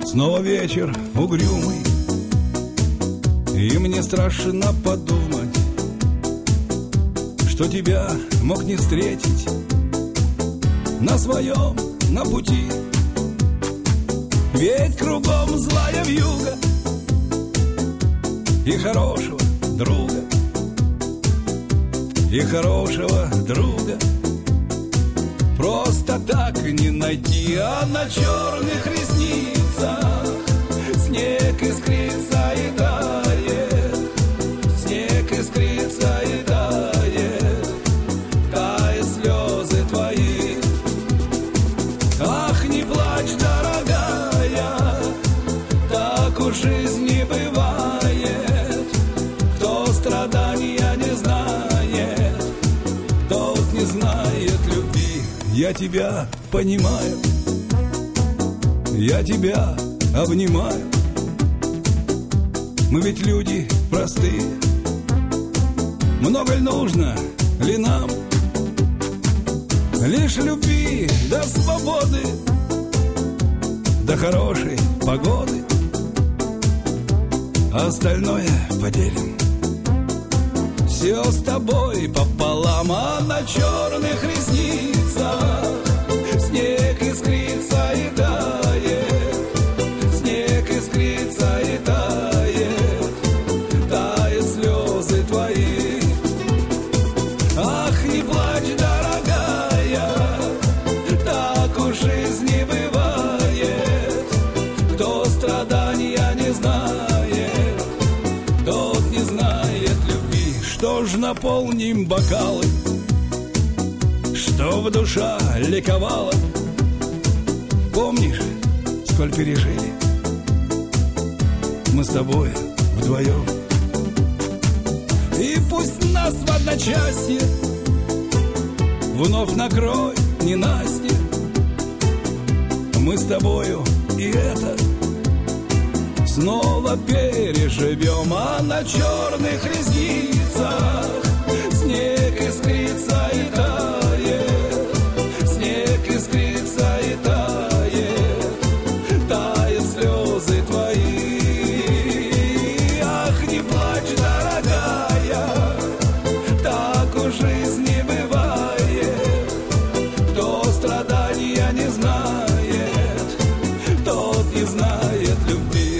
Снова вечер угрюмый, и мне страшно подумать, что тебя мог не встретить на своем, на пути. Ведь кругом злая вьюга и хорошего друга, и хорошего друга просто так не найти. А на черных ресницах снег искрится и тает, снег искрится и тает, тают слезы твои. Ах, не плачь, дорогая, так уж жизнь не бывает. Кто страдания не знает, тот не знает любви. Я тебя понимаю, я тебя обнимаю. Мы ведь люди простые, много ли нужно ли нам? Лишь любви до свободы, до хорошей погоды, а остальное поделим все с тобой пополам. А на черных ресницах снег искрится и тает, снег искрится и тает, тают слезы твои. Ах, не плачь, дорогая, так уж жизнь не бывает. Кто страдания не знает, тот не знает любви. Что ж, наполним бокалы, чтоб душа ликовала. Помнишь, сколь пережили мы с тобой вдвоем? И пусть нас в одночасье вновь накроет ненастье, мы с тобою и это снова переживем. А на черных ресницах снег искрится и тает, снег искрится и тает, тают слезы твои. Ах, не плачь, дорогая, так уж жизнь не бывает. Кто страдания не знает, тот не знает любви.